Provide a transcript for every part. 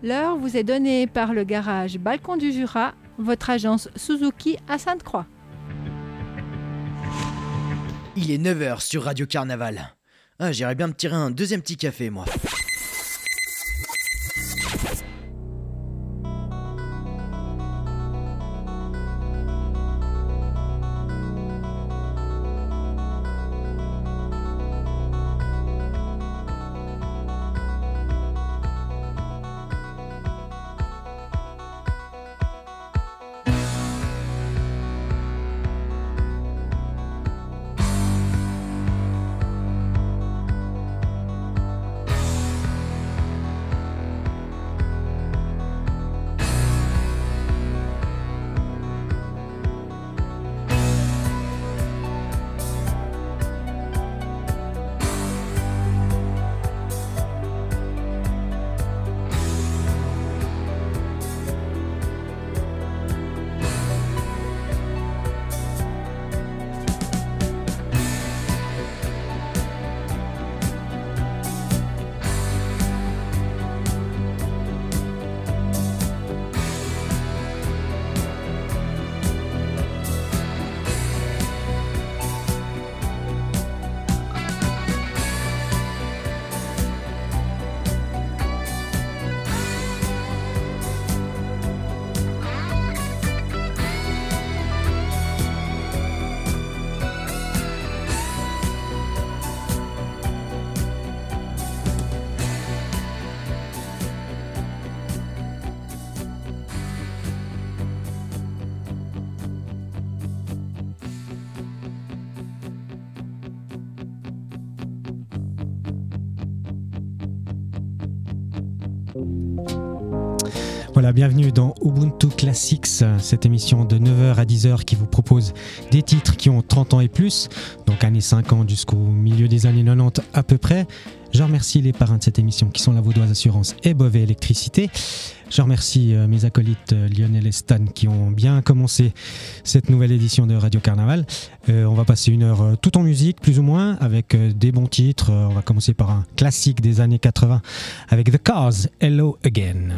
L'heure vous est donnée par le garage Balcon du Jura, votre agence Suzuki à Sainte-Croix. Il est 9h sur Radio Carnaval. Ah, j'irais bien me tirer un deuxième petit café, moi. Voilà, bienvenue dans Ubuntu Classics, cette émission de 9h à 10h qui vous propose des titres qui ont 30 ans et plus, donc années 50 jusqu'au milieu des années 90 à peu près. Je remercie les parrains de cette émission qui sont la Vaudoise Assurance et Beauvais Électricité. Je remercie mes acolytes Lionel et Stan qui ont bien commencé cette nouvelle édition de Radio Carnaval. On va passer une heure tout en musique, plus ou moins, avec des bons titres. On va commencer par un classique des années 80 avec The Cars, Hello Again.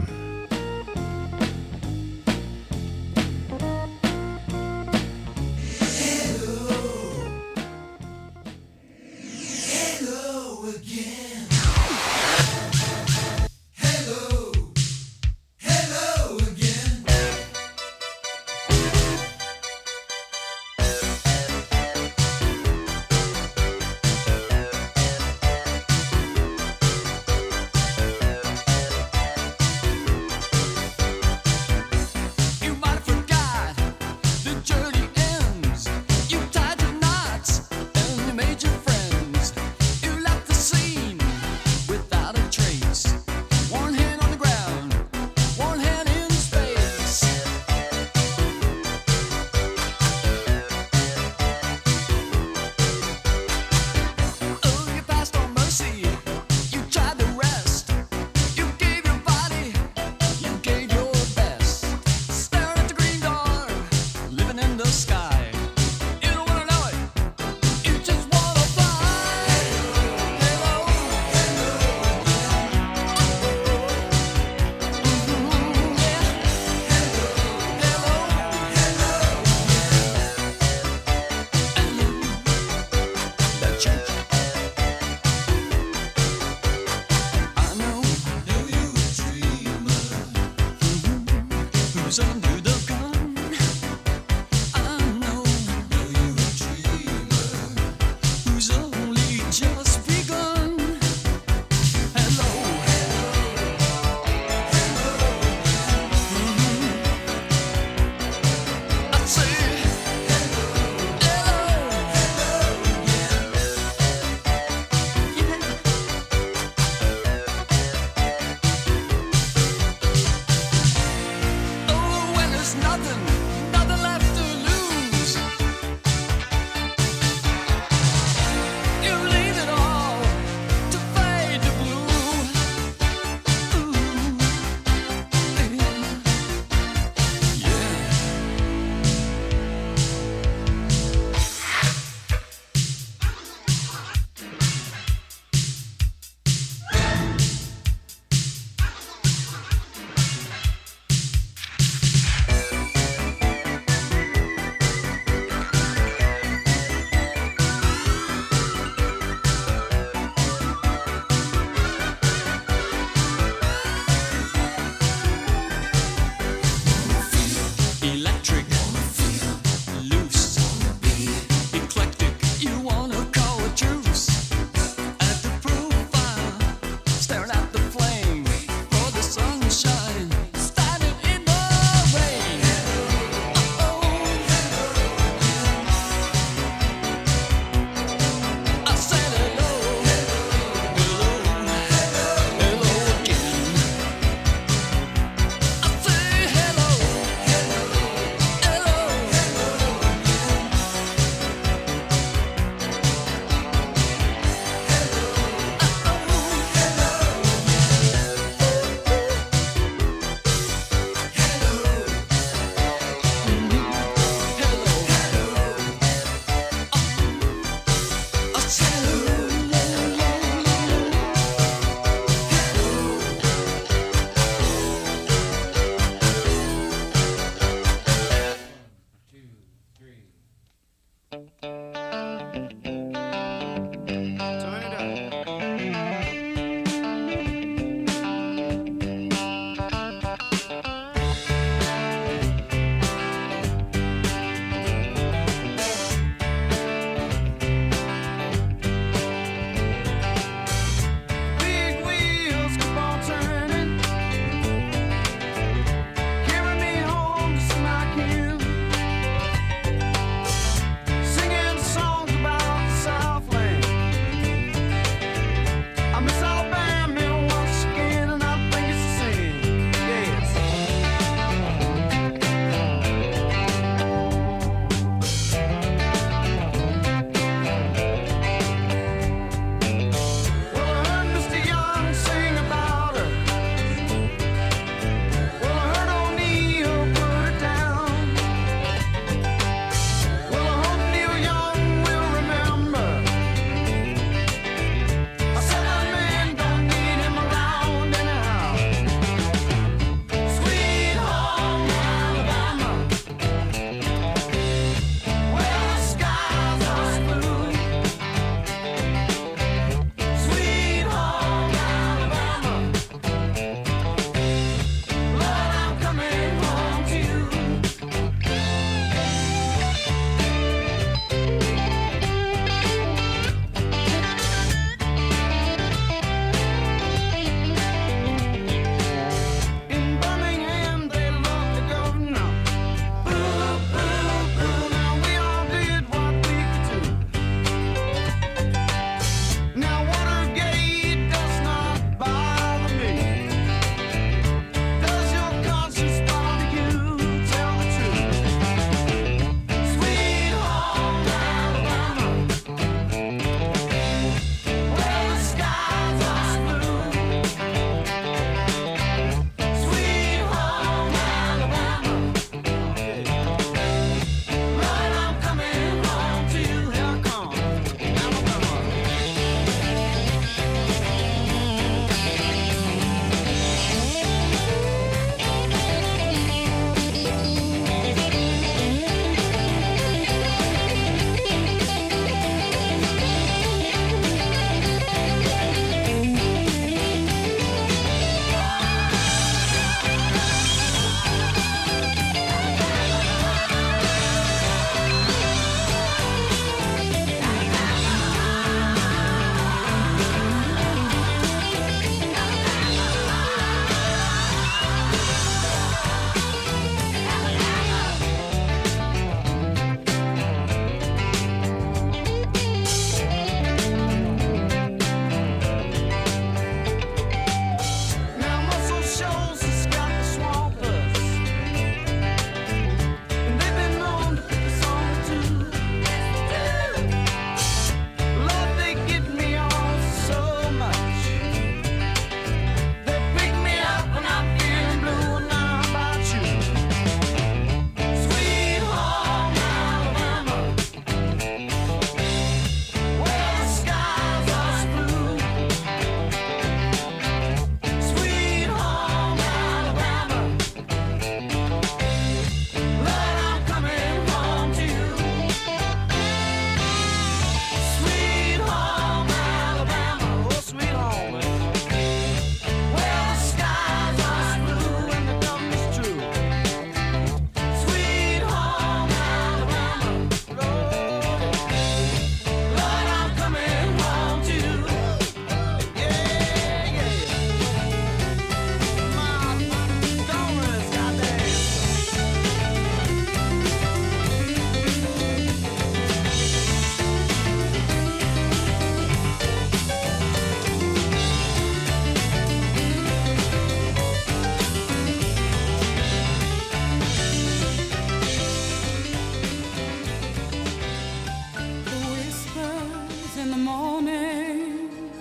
in the morning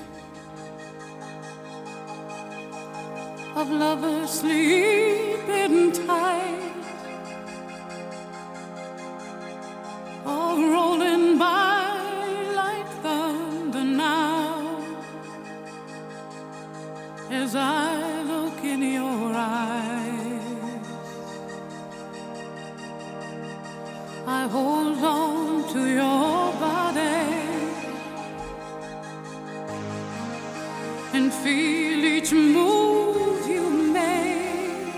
of lovers sleeping tight, all rolling by like thunder now, as I look in your eyes. I hold on to your body and feel each move you make.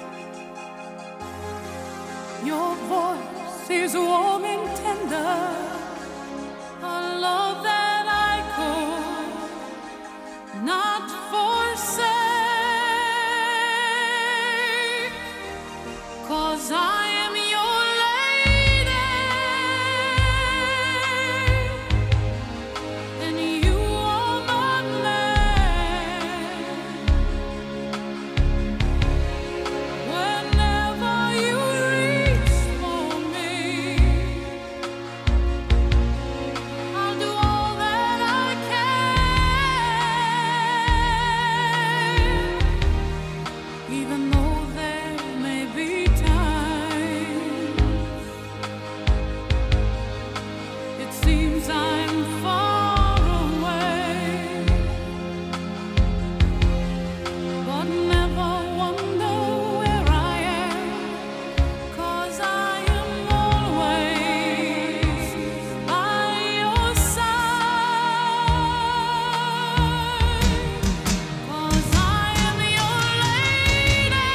Your voice is warm and tender, a love that I could not forsake, 'cause I am your lady and you are my man. Whenever you reach for me, I'll do all that I can, even though there may be times it seems I'm far away, but never wonder where I am, 'cause I am always by your side, 'cause I am your lady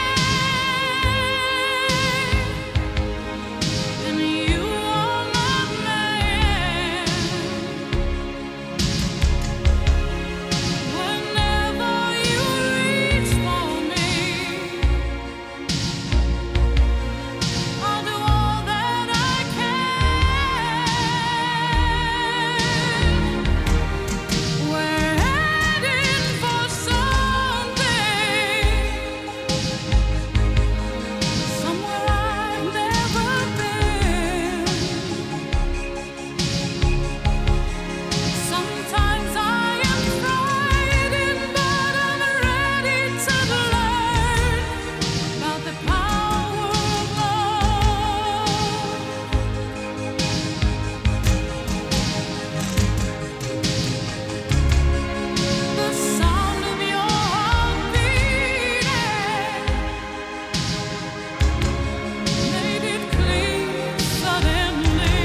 and you are my man. Whenever you reach for me, I'll do all that I can. We're heading for something, somewhere I've never been. Sometimes I am frightened, but I'm ready to learn about the power of love. The sound of your heart beating made it clear suddenly.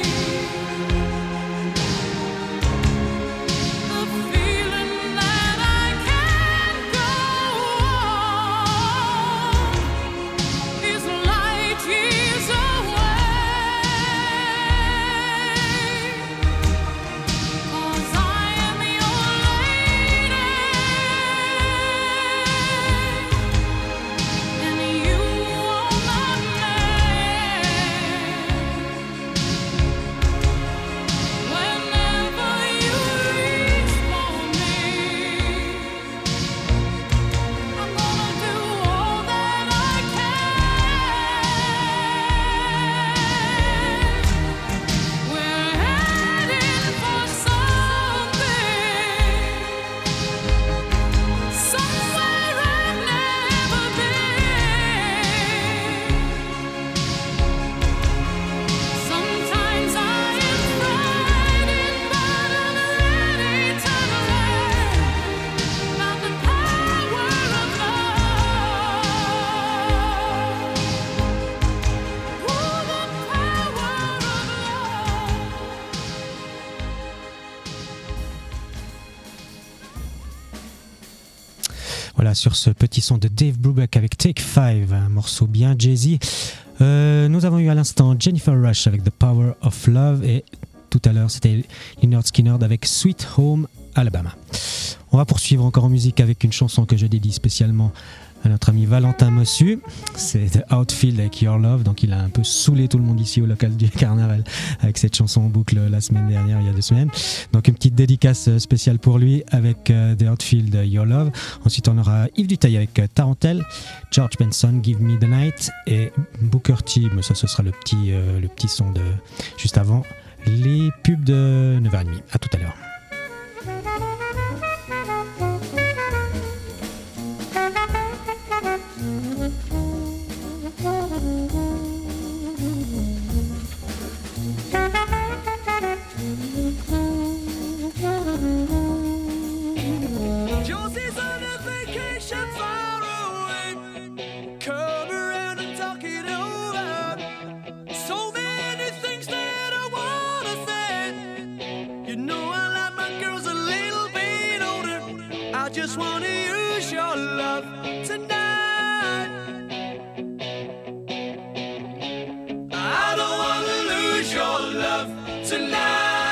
The feeling that I can't go on is light years away, 'cause I am your lady and you are my man. Whenever you reach for me, I'm gonna do all that I can. We're heading for something, somewhere I've never been. Sometimes I am frightened, but I'm ready to learn about the power of love. Ooh, the power of love. Voilà, sur ce petit son de Dave Brubeck avec Take 5, un morceau bien jazzy. Nous avons eu à l'instant Jennifer Rush avec The Power of Love et tout à l'heure c'était Lynyrd Skynyrd avec Sweet Home Alabama. On va poursuivre encore en musique avec une chanson que je dédie spécialement à notre ami Valentin Mossu. C'est The Outfield avec Your Love. Donc il a un peu saoulé tout le monde ici au local du Carnaval avec cette chanson en boucle la semaine dernière, il y a 2 semaines. Donc une petite dédicace spéciale pour lui avec The Outfield Your Love. Ensuite on aura Yves Duteil avec Tarantelle, George Benson Give Me The Night et Booker T, mais ça ce sera le petit son de juste avant, les pubs de 9h30. À tout à l'heure. Josie's on a vacation far away. Come around and talk it over. So many things that I wanna say. You know I like my girls a little bit older. I just wanna use your love tonight. I don't wanna lose your love tonight.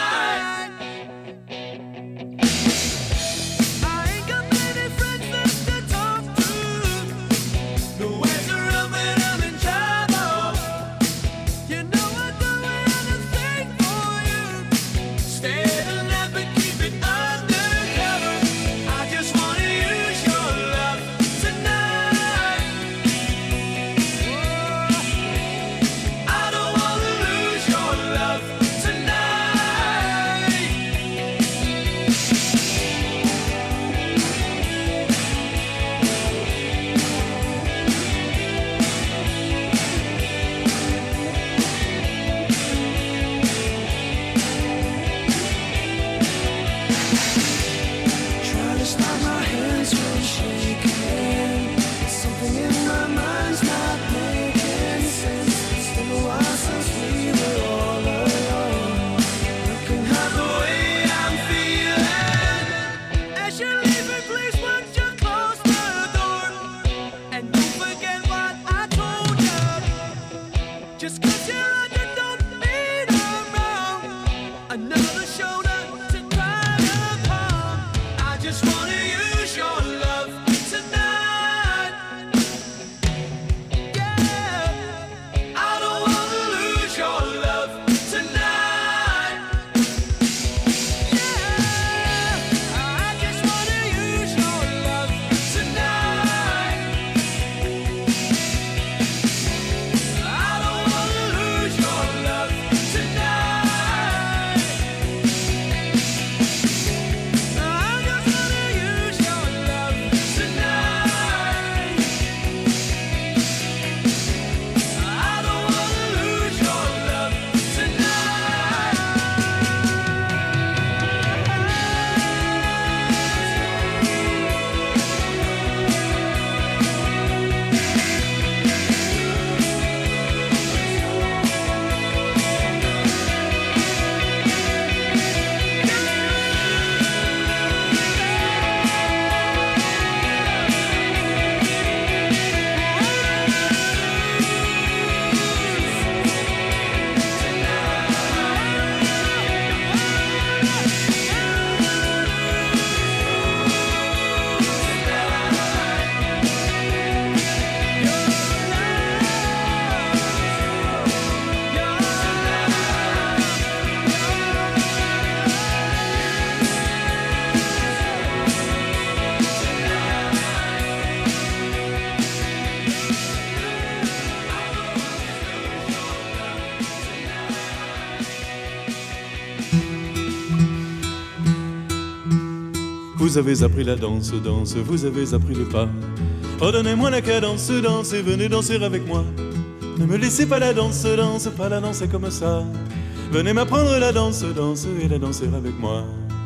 Vous avez appris la danse, danse, vous avez appris le pas. Redonnez-moi la cadence, danse et venez danser avec moi. Ne me laissez pas la danse, danse, pas la danser comme ça. Venez m'apprendre la danse, danse et la danser avec moi.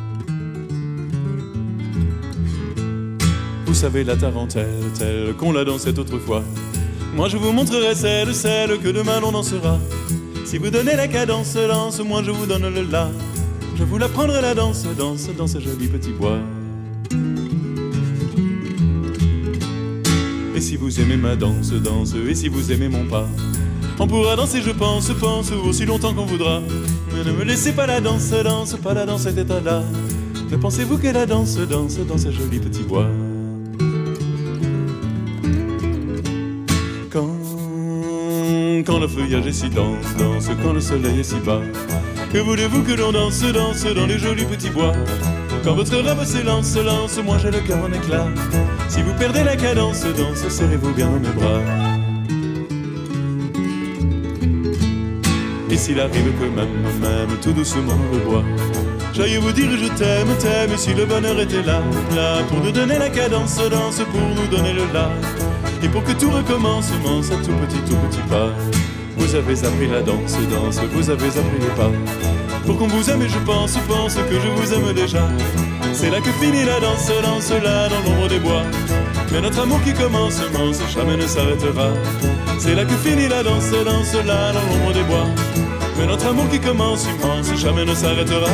Vous savez la tarentelle, telle qu'on la dansait autrefois. Moi je vous montrerai celle que demain l'on dansera. Si vous donnez la cadence, danse, moi je vous donne le la. Je vous l'apprendrai la danse, danse, dans ce joli petit bois. Et si vous aimez ma danse, danse, et si vous aimez mon pas, on pourra danser, je pense, aussi longtemps qu'on voudra. Mais ne me laissez pas la danse, danse, pas la danse cet état-là. Mais pensez-vous que la danse, danse, dans ce joli petit bois. Quand le feuillage est si dense, danse, quand le soleil est si bas, que voulez-vous que l'on danse, danse dans les jolis petits bois. Quand votre robe s'élance, lance, moi j'ai le cœur en éclat. Si vous perdez la cadence, danse, serrez-vous bien dans mes bras. Et s'il arrive que même tout doucement le bois, j'aille vous dire je t'aime, et si le bonheur était là, pour nous donner la cadence, danse, pour nous donner le là, et pour que tout recommence, à tout petit pas. Vous avez appris la danse, vous avez appris les pas. Pour qu'on vous aime, et je pense que je vous aime déjà. C'est là que finit la danse, là dans l'ombre des bois. Mais notre amour qui commence, jamais ne s'arrêtera. C'est là que finit la danse, là dans l'ombre des bois. Mais notre amour qui commence, jamais ne s'arrêtera.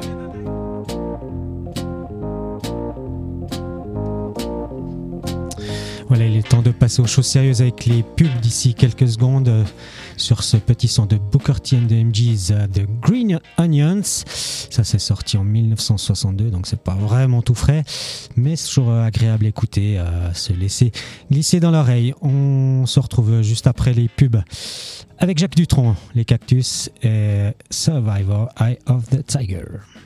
Voilà, il est temps de passer aux choses sérieuses avec les pubs d'ici quelques secondes sur ce petit son de Booker T and the MGs de Green Onions. Ça c'est sorti en 1962, donc c'est pas vraiment tout frais, mais c'est toujours agréable à écouter, se laisser glisser dans l'oreille. On se retrouve juste après les pubs avec Jacques Dutronc, les Cactus et Survivor, Eye of the Tiger.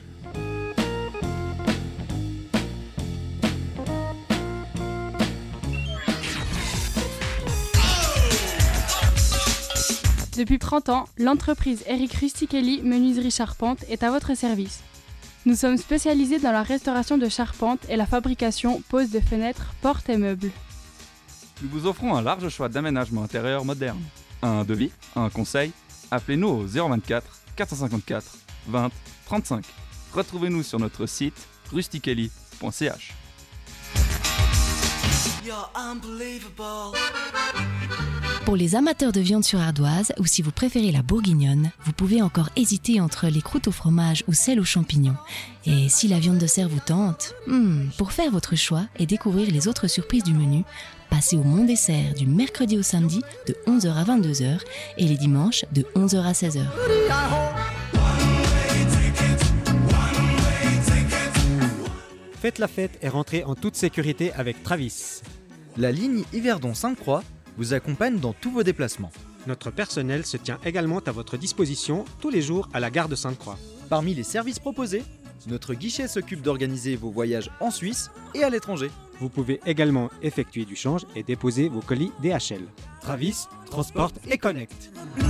Depuis 30 ans, l'entreprise Eric Rustichelli Menuiserie Charpente est à votre service. Nous sommes spécialisés dans la restauration de charpente et la fabrication, pose de fenêtres, portes et meubles. Nous vous offrons un large choix d'aménagements intérieurs modernes. Un devis, un conseil, appelez-nous au 024 454 20 35. Retrouvez-nous sur notre site rustichelli.ch. You're unbelievable. Pour les amateurs de viande sur ardoise, ou si vous préférez la bourguignonne, vous pouvez encore hésiter entre les croûtes au fromage ou celles aux champignons. Et si la viande de cerf vous tente, pour faire votre choix et découvrir les autres surprises du menu, passez au Mont Dessert du mercredi au samedi de 11h à 22h et les dimanches de 11h à 16h. Faites la fête et rentrez en toute sécurité avec Travis. La ligne Yverdon Sainte-Croix vous accompagne dans tous vos déplacements. Notre personnel se tient également à votre disposition tous les jours à la gare de Sainte-Croix. Parmi les services proposés, notre guichet s'occupe d'organiser vos voyages en Suisse et à l'étranger. Vous pouvez également effectuer du change et déposer vos colis DHL. Travis, transporte et connecte.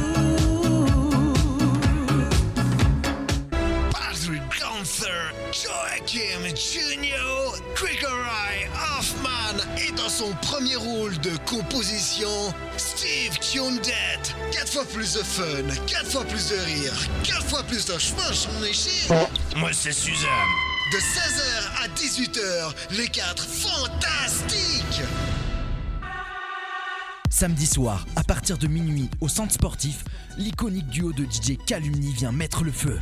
Patrick Gunther, Joachim Junior, Gregory Hoffman et dans son premier rôle de composition, Steve Tundet. 4 fois plus de fun, 4 fois plus de rire, 4 fois plus de chemin. Moi c'est Suzanne. De 16h à 18h, les 4 fantastiques. Samedi soir, à partir de minuit, au centre sportif, l'iconique duo de DJ Calumni vient mettre le feu.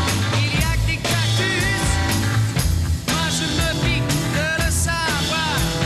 Moi je me pique de le savoir.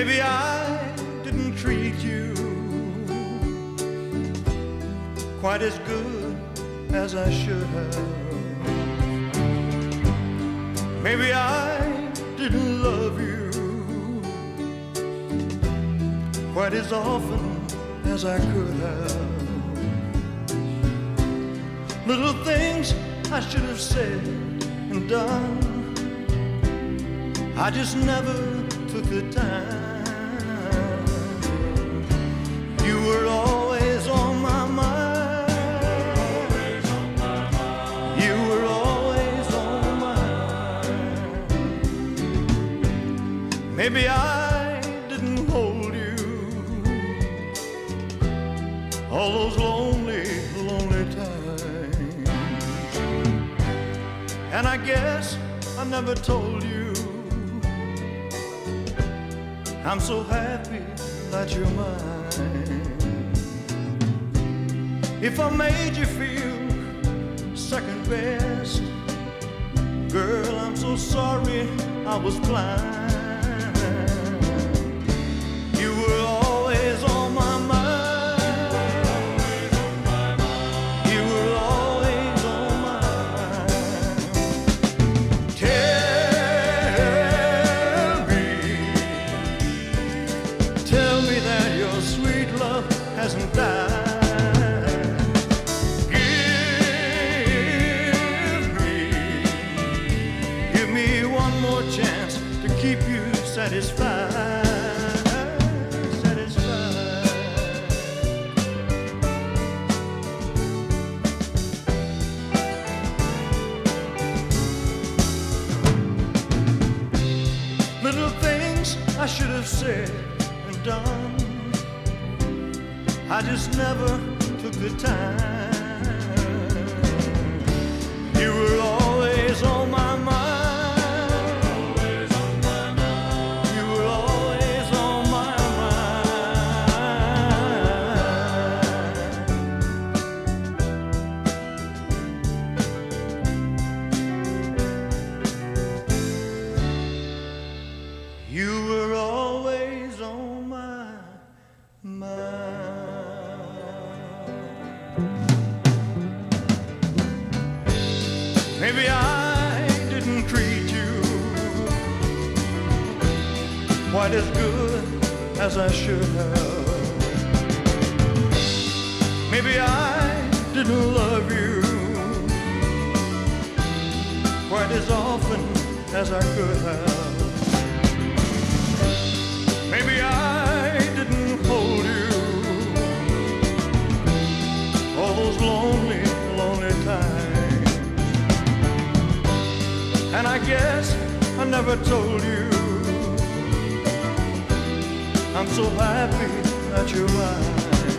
Maybe I didn't treat you quite as good as I should have. Maybe I didn't love you quite as often as I could have. Little things I should have said and done, I just never took the time. You were always on my mind. You were always on my mind. Maybe I didn't hold you all those lonely, lonely times. And I guess I never told you I'm so happy that you're mine. If I made you feel second best, girl, I'm so sorry I was blind. You were always on my mind. You were always on my mind. Tell me that your sweet love hasn't died. Give me one more chance to keep you satisfied. Little things I should have said and done, I just never took the time. You were always on my mind. You were always on my mind. You were always on my maybe I didn't treat you quite as good as I should have. Maybe I didn't love you quite as often as I could have. Maybe I didn't hold you all those lonely, lonely times. And I guess I never told you I'm so happy that you're mine.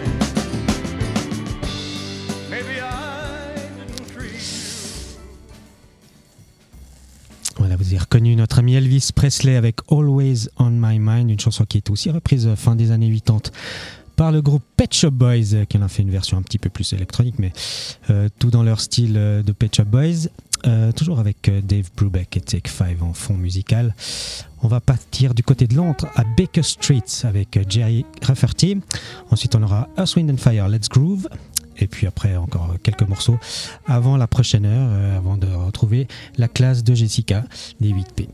Maybe I didn't treat you. Voilà, vous avez reconnu notre ami Elvis Presley avec Always on My Mind, une chanson qui est aussi reprise fin des années 80 par le groupe Pet Shop Boys, qui en a fait une version un petit peu plus électronique, mais tout dans leur style de Pet Shop Boys. Toujours avec Dave Brubeck et Take 5 en fond musical. On va partir du côté de Londres à Baker Street avec Jerry Rafferty. Ensuite on aura Earth, Wind and Fire, Let's Groove. Et puis après encore quelques morceaux avant la prochaine heure, avant de retrouver la classe de Jessica des 8P.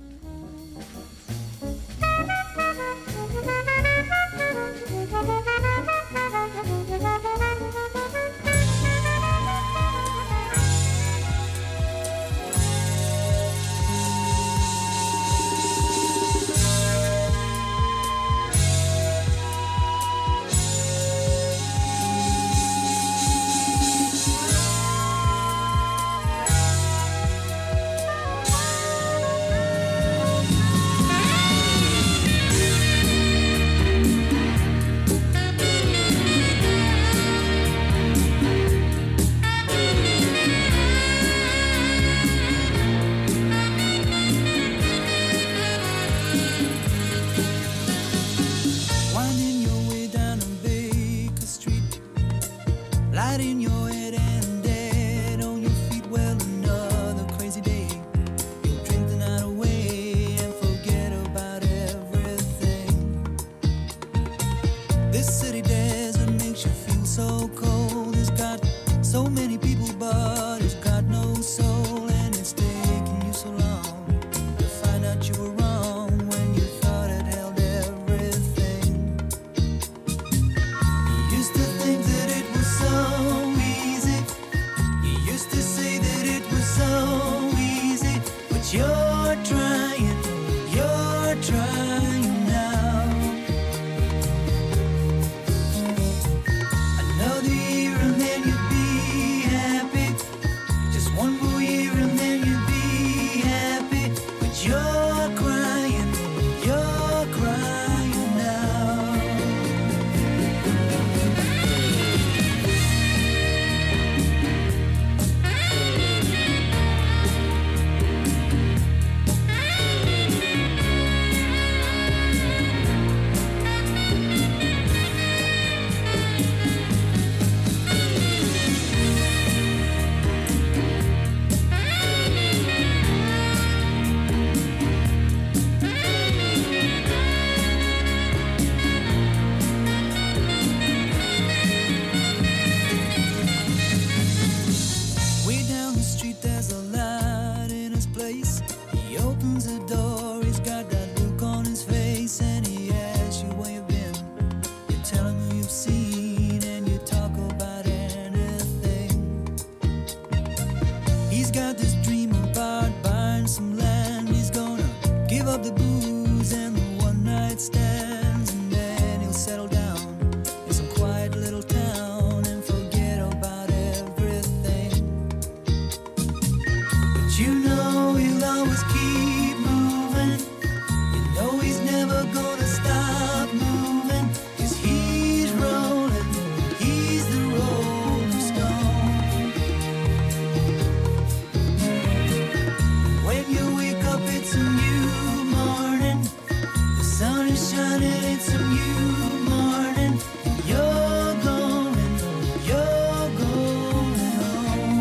but you're trying now. Another year and then you'll be happy. Just one more year and then you'll be happy, but you're crying now. Way down the street there's a light in his place. He opens the door, he's got that look on his face, and he asks you where you've been. You tell him who you've seen, and you talk about anything. He's got this dream about buying some land. He's gonna give up the booze and the one night stands, and then he'll settle down in some quiet little town and forget about everything. But you know he'll always keep moving. You know he's never gonna stop moving, 'cause he's rolling, he's the rolling stone. When you wake up it's a new morning. The sun is shining, it's a new morning. And you're going home.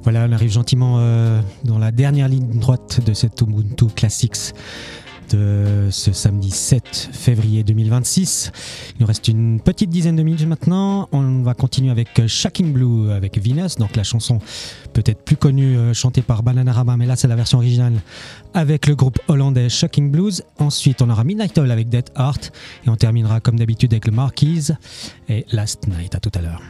Voilà, on arrive gentiment dans la dernière ligne droite de cet Ubuntu Classics de ce samedi 7 février 2026. Il nous reste une petite dizaine de minutes maintenant. On va continuer avec Shocking Blue avec Venus, donc la chanson peut-être plus connue chantée par Bananarama, mais là c'est la version originale avec le groupe hollandais Shocking Blues. Ensuite on aura Midnight Oil avec Dead Heart et on terminera comme d'habitude avec le Marquise et Last Night. À tout à l'heure.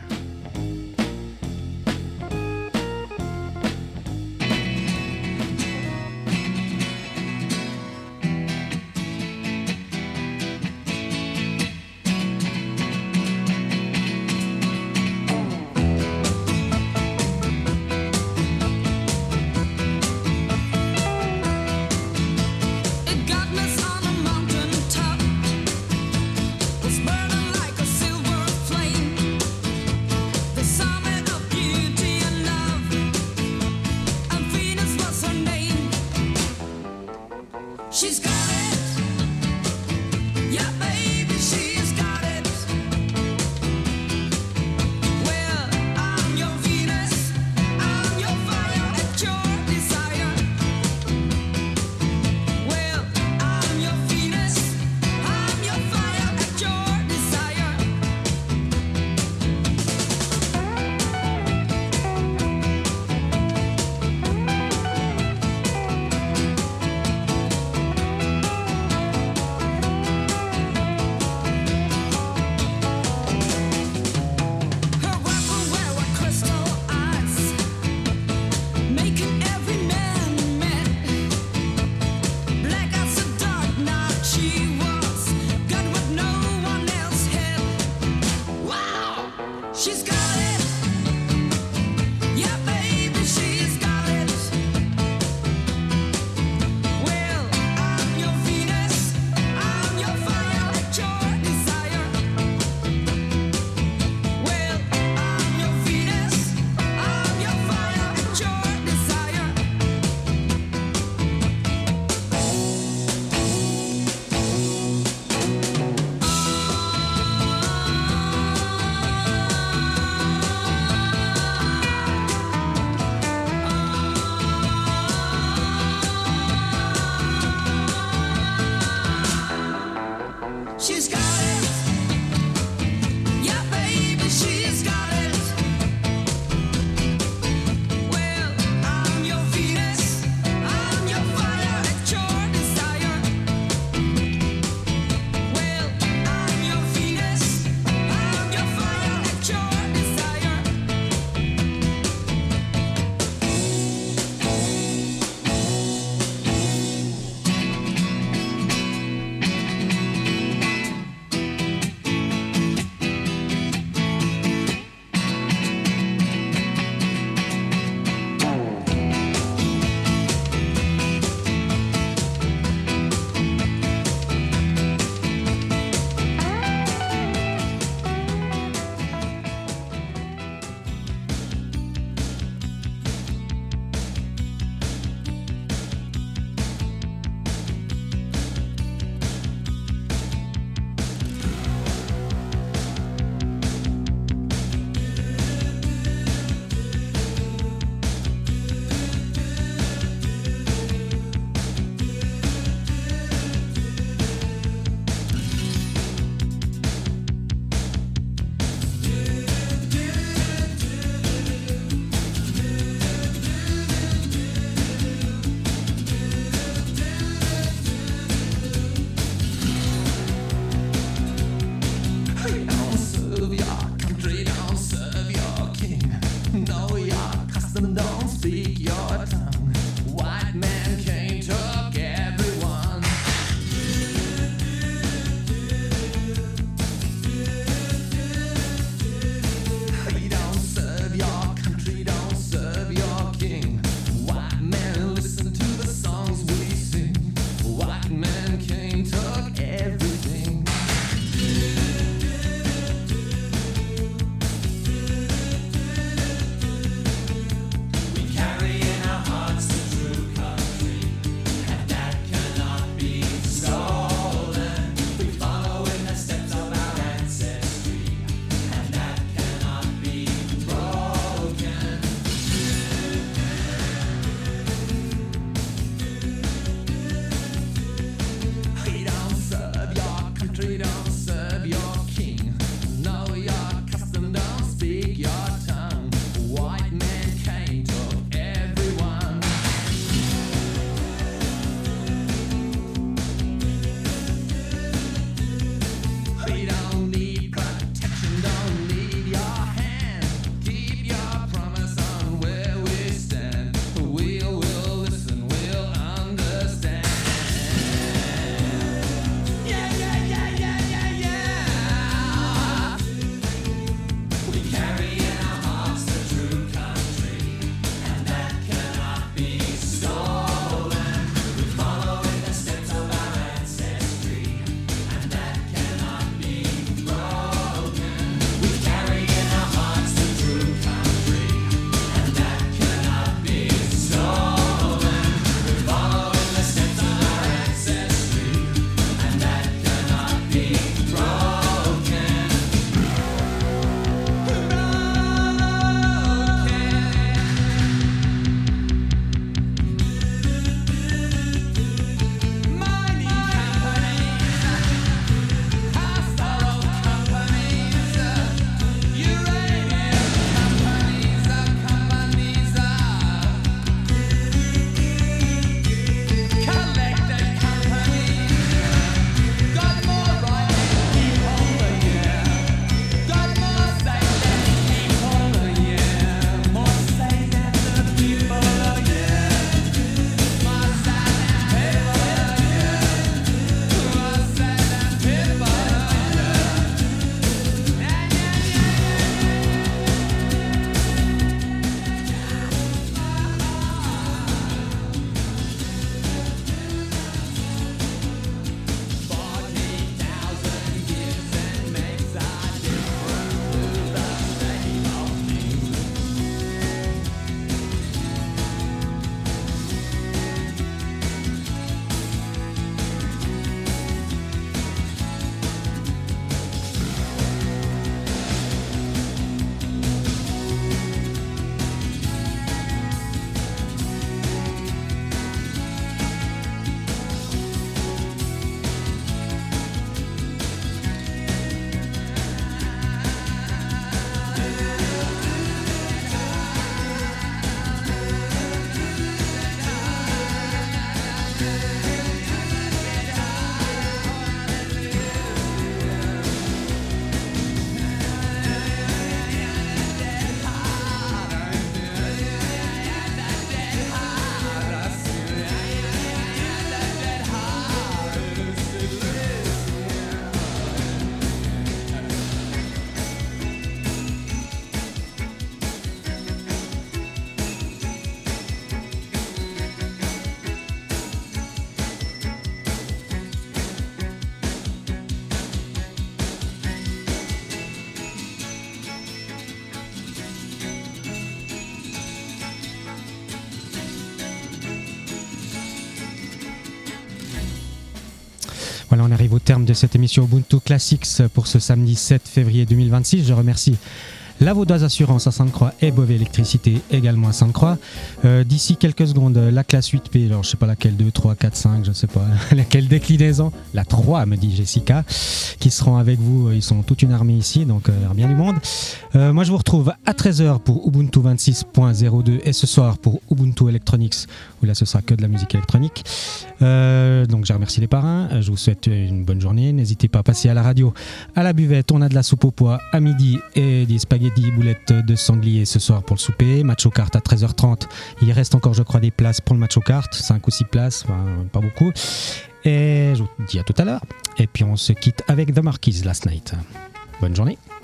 Voilà, on arrive au terme de cette émission Ubuntu Classics pour ce samedi 7 février 2026. Je remercie la Vaudoise Assurance à Sainte-Croix et Beauvais Électricité également à Sainte-Croix. D'ici quelques secondes, la classe 8P, alors je sais pas laquelle, 2, 3, 4, 5, je sais pas laquelle déclinaison, la 3 me dit Jessica, qui seront avec vous, ils sont toute une armée ici, donc il y aura bien du monde. Moi je vous retrouve à 13h pour Ubuntu 26.02 et ce soir pour Ubuntu Electronics, où là ce sera que de la musique électronique. Donc je remercie les parrains, je vous souhaite une bonne journée, n'hésitez pas à passer à la radio, à la buvette, on a de la soupe au pois à midi et des spaghettis boulettes de sanglier ce soir pour le souper, match aux cartes à 13h30, il reste encore je crois des places pour le match aux cartes, 5 ou 6 places, enfin, pas beaucoup, et je vous dis à tout à l'heure, et puis on se quitte avec The Marquis Last Night. Bonne journée.